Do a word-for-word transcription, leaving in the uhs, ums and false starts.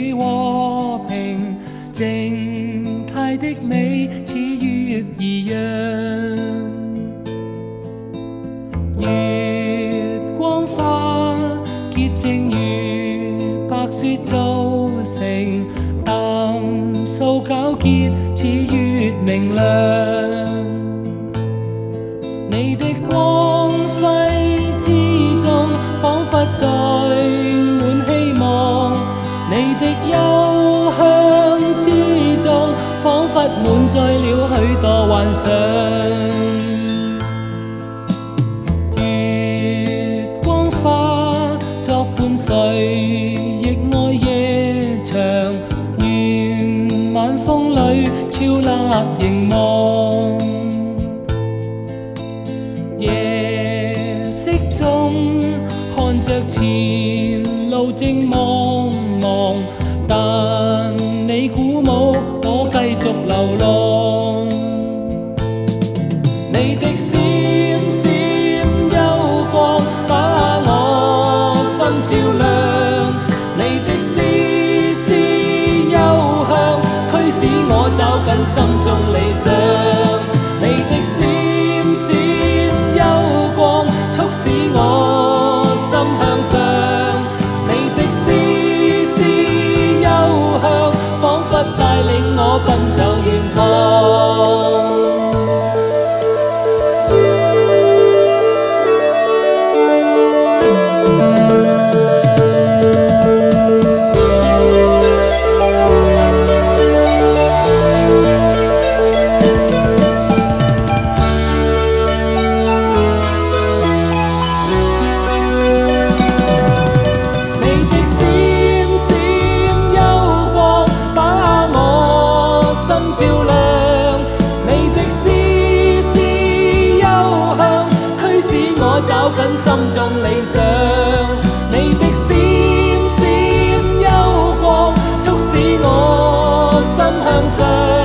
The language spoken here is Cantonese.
你和平静態的美，似月兒樣。月光花潔淨如白雪造成，淡素皎潔，似月明亮。你的光輝之中，彷彿載滿希望；你的幽香之中，彷彿滿載了許多幻想。月光花作伴誰，亦愛夜長。願晚風裏超辣凝望。夜色中看着前路正茫茫，但你鼓舞我繼續流浪。你的閃閃幽光把我心照亮，你的絲絲幽香驅使我找緊心中理想。你的閃閃幽光促使我心向上，你的絲絲幽香彷彿帶領我奔走遠方。照亮你的絲絲幽香，驅使我找緊心中理想。你的閃閃幽光促使我心向上。